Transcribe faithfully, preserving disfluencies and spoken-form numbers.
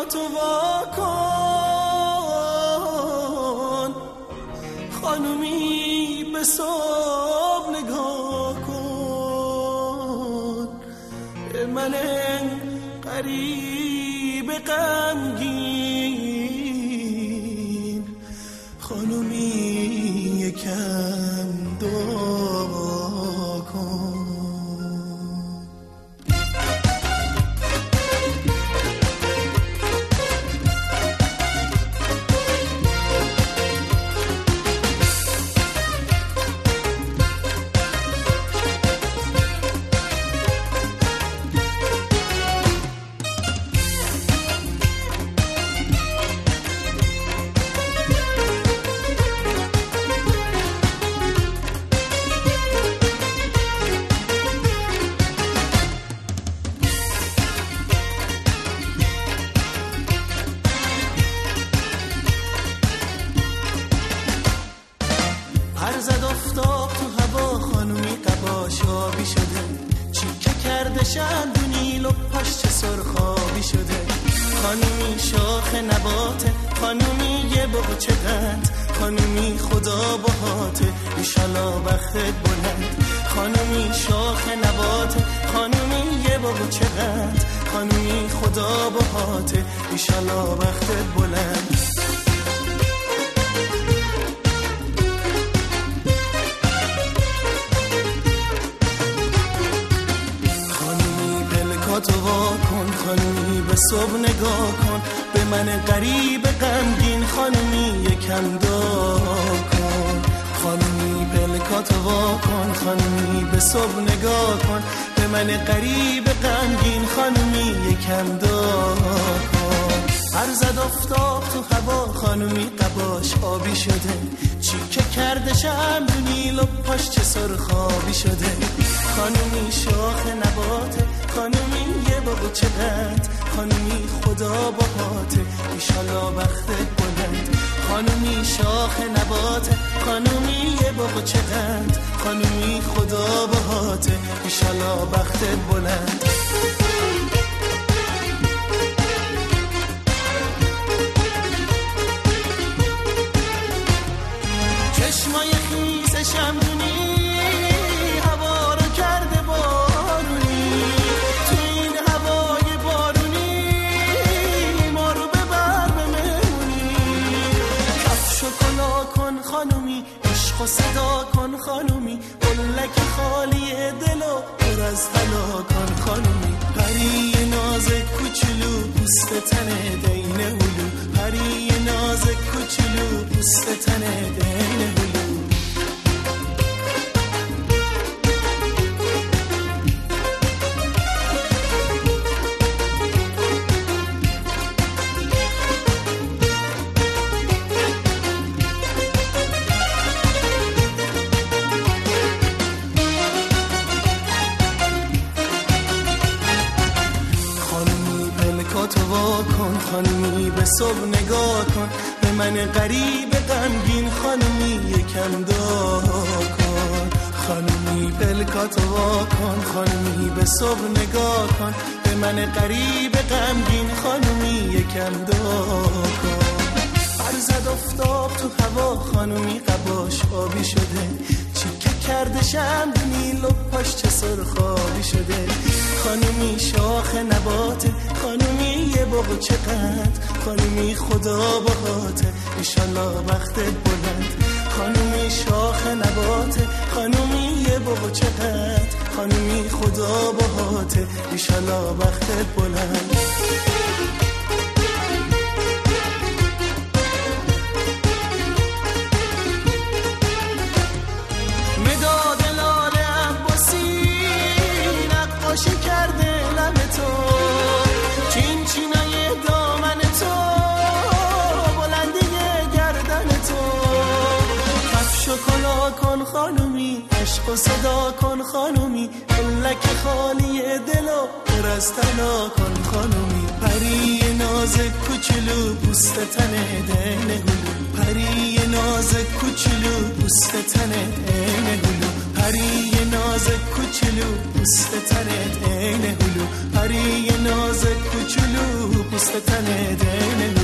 پلکاتو وا کن، خانومی به صبح نگاه کن، به من غریب غمگین، خانومی یکم دعا کن. زد افتاد تو هوا، خانومی قباش آبی شده، چیکه کرده شندونی لپاش چه سرخابی شده. خانومی شاخ نباته، خانومی یه بابا چه قند، خانومی خدا باهاته ایشالا بختت بلند. خانومی شاخ نباته، خانومی یه بابا چه قند، خانومی خدا باهاته ایشالا بختت بلند. تو وا کن، خانومی به صبح نگاه کن، به من غریب غمگین، خانومی یکم دعا کن. خانومی پلکاتو وا کن، خانومی به صبح نگاه کن، به من غریب غمگین، خانومی یکم دعا کن. هر زد افتاد تو هوا، خانومی قباش آبی شده، چیکه کرده شمدونی لپاش چه سرخابی شده. خانومی شاخ نباته، خانومی یه بابا چقدر، خانومی خدا باهاته ایشالا بختت بلند. خانومی شاخ نباته، خانومی یه بابا چقدر، خانومی خدا باهاته ایشالا بختت بلند. چشمای خیس شمدونی هوا رو کرده بارونی، تو این هوای بارونی ما رو ببر به مهمونی. کفشو کلا کن خانومی، عشق و صدا کن خانومی، قلک خالی دلو پر از طلا کن خانومی. پری ناز کوچولو پوست تنه دین هلو، پری ناز کوچولو پوست تنه دین هلو. تو وا کن، خانومی به صبح نگاه کن، به من غریب غمگین، خانومی یکم دعا کن. خانومی پلکاتو وا کن، خانومی به صبح نگاه کن، به من غریب غمگین، خانومی یکم دعا کن. هر زد افتاد تو هوا، خانومی قباش آبی شده، چیکه کرده شمدونی لپاش چه سرخابی شده. خانومی شاخ نباته، خانومی یه بابا چقدر، خانومی خدا باهاته ایشالا بختت بلند. خانومی شاخ نباته، خانومی یه بابا چقدر، خانومی خدا باهاته ایشالا بختت بلند. مداد لاله عباسی نقاشی کرده لب تو، چین چینای دامن تو، بلندی گردن تو. کفشو کلا کن خانومی، عشق و صدا کن خانومی، قلک خالی دلو پر از طلا کن خانومی. پری ناز کوچولو پوست تنه دین هلو، پری ناز کوچولو پوست تنه دین هلو، پری ناز کوچولو پوست تنه دین هلو، پری ناز کوچولو پوست تن دل